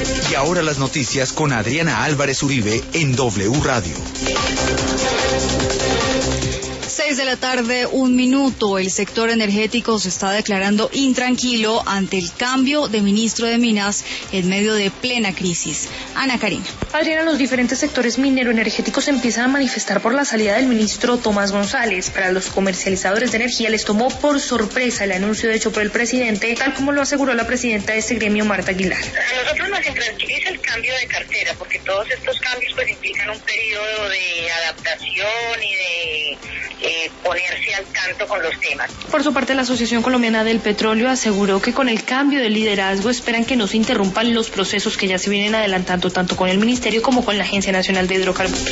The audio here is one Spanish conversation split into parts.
Y ahora las noticias con Adriana Álvarez Uribe en W Radio. 6 de la tarde, 1 minuto. El sector energético se está declarando intranquilo ante el cambio de ministro de Minas en medio de plena crisis. Ana Karina. Adriana, los diferentes sectores minero-energéticos empiezan a manifestar por la salida del ministro Tomás González. Para los comercializadores de energía les tomó por sorpresa el anuncio hecho por el presidente, tal como lo aseguró la presidenta de este gremio, Marta Aguilar. A nosotros nos intranquiliza el cambio de cartera, porque todos estos cambios pues implican un periodo de adaptación y de ponerse al tanto con los temas. Por su parte, la Asociación Colombiana del Petróleo aseguró que con el cambio de liderazgo esperan que no se interrumpan los procesos que ya se vienen adelantando tanto con el Ministerio como con la Agencia Nacional de Hidrocarburos.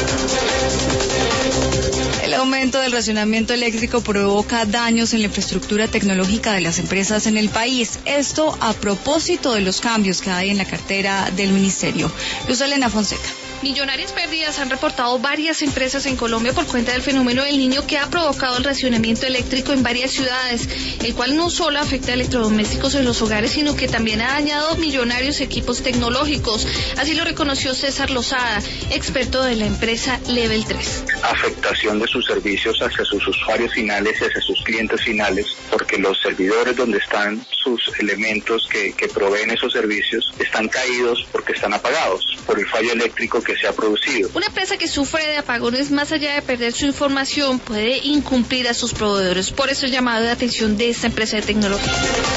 El aumento del racionamiento eléctrico provoca daños en la infraestructura tecnológica de las empresas en el país. Esto a propósito de los cambios que hay en la cartera del Ministerio. Luz Elena Fonseca. Millonarias pérdidas han reportado varias empresas en Colombia por cuenta del fenómeno del Niño que ha provocado el racionamiento eléctrico en varias ciudades, el cual no solo afecta a electrodomésticos en los hogares, sino que también ha dañado millonarios equipos tecnológicos. Así lo reconoció César Lozada, experto de la empresa Level 3. Afectación de sus servicios hacia sus usuarios finales y hacia sus clientes finales, porque los servidores donde están sus elementos que proveen esos servicios están caídos porque están apagados por el fallo eléctrico que se ha producido. Una empresa que sufre de apagones, más allá de perder su información, puede incumplir a sus proveedores. Por eso el llamado de atención de esta empresa de tecnología.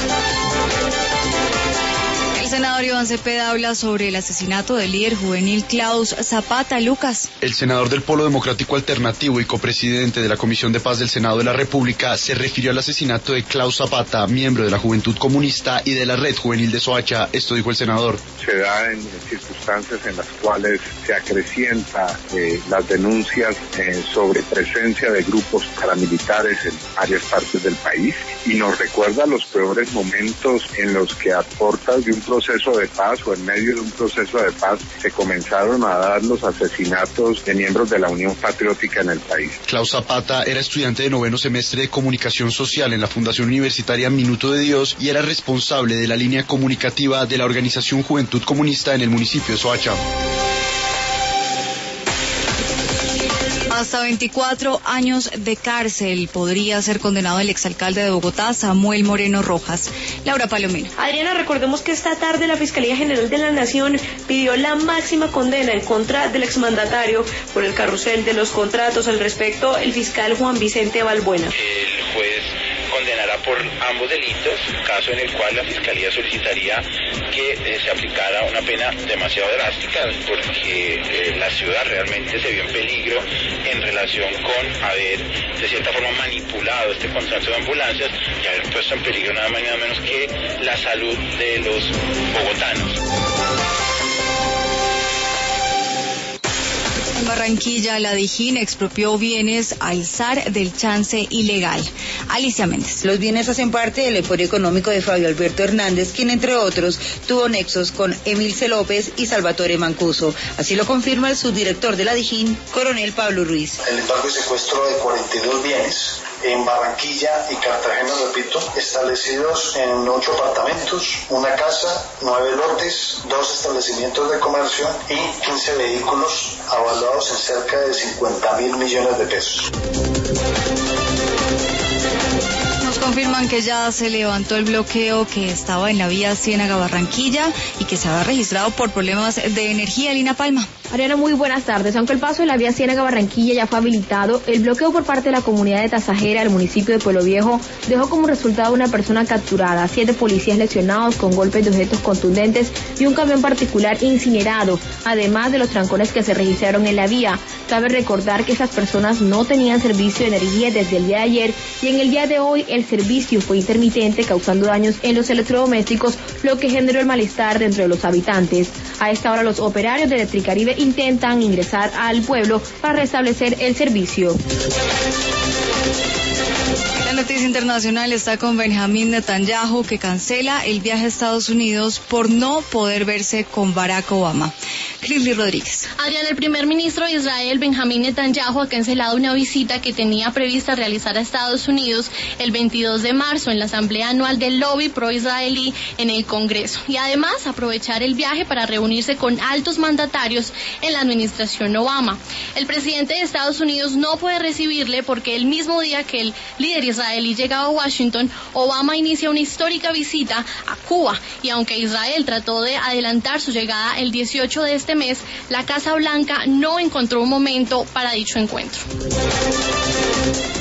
El senador Iván Cepeda habla sobre el asesinato del líder juvenil Klaus Zapata. Lucas. El senador del Polo Democrático Alternativo y copresidente de la Comisión de Paz del Senado de la República se refirió al asesinato de Klaus Zapata, miembro de la Juventud Comunista y de la Red Juvenil de Soacha. Esto dijo el senador. Se da en circunstancias en las cuales se acrecienta las denuncias sobre presencia de grupos paramilitares en varias partes del país y nos recuerda los peores momentos en los que a portas de un proceso de paz o en medio de un proceso de paz se comenzaron a dar los asesinatos de miembros de la Unión Patriótica en el país. Klaus Zapata era estudiante de 9º semestre de Comunicación Social en la Fundación Universitaria Minuto de Dios y era responsable de la línea comunicativa de la organización Juventud Comunista en el municipio de Soacha. Hasta 24 años de cárcel podría ser condenado el exalcalde de Bogotá, Samuel Moreno Rojas. Laura Palomino. Adriana, recordemos que esta tarde la Fiscalía General de la Nación pidió la máxima condena en contra del exmandatario por el carrusel de los contratos. Al respecto, el fiscal Juan Vicente Balbuena. El juez condenará por ambos delitos, caso en el cual la Fiscalía solicitaría que se aplicara una pena demasiado drástica porque la ciudad realmente se vio en peligro en relación con haber de cierta forma manipulado este contrato de ambulancias y haber puesto en peligro nada más y nada menos que la salud de los bogotanos. En Barranquilla, la DIJÍN expropió bienes al zar del chance ilegal. Alicia Méndez. Los bienes hacen parte del emporio económico de Fabio Alberto Hernández, quien entre otros tuvo nexos con Emilce López y Salvatore Mancuso. Así lo confirma el subdirector de la DIJÍN, coronel Pablo Ruiz. El embargo y secuestro de 42 bienes en Barranquilla y Cartagena, repito, establecidos en 8 apartamentos, una casa, 9 lotes, 2 establecimientos de comercio y 15 vehículos avaluados en cerca de 50.000 millones de pesos. Nos confirman que ya se levantó el bloqueo que estaba en la vía Ciénaga-Barranquilla y que se había registrado por problemas de energía. Lina Palma. Ariana, muy buenas tardes. Aunque el paso de la vía Ciénaga-Barranquilla ya fue habilitado, el bloqueo por parte de la comunidad de Tasajera del municipio de Pueblo Viejo dejó como resultado una persona capturada, 7 policías lesionados con golpes de objetos contundentes y un camión particular incinerado, además de los trancones que se registraron en la vía. Cabe recordar que esas personas no tenían servicio de energía desde el día de ayer y en el día de hoy el servicio fue intermitente, causando daños en los electrodomésticos, lo que generó el malestar dentro de los habitantes. A esta hora los operarios de Electricaribe intentan ingresar al pueblo para restablecer el servicio. En noticia internacional está con Benjamín Netanyahu, que cancela el viaje a Estados Unidos por no poder verse con Barack Obama. Crisly Rodríguez. Adrián, el primer ministro de Israel, Benjamín Netanyahu, ha cancelado una visita que tenía prevista realizar a Estados Unidos el 22 de marzo en la asamblea anual del lobby pro-israelí en el Congreso. Y además aprovechar el viaje para reunirse con altos mandatarios en la administración Obama. El presidente de Estados Unidos no puede recibirle porque el mismo día que el líder israelí llegaba a Washington, Obama inicia una histórica visita a Cuba. Y aunque Israel trató de adelantar su llegada el 18 de este mes, la Casa Blanca no encontró un momento para dicho encuentro.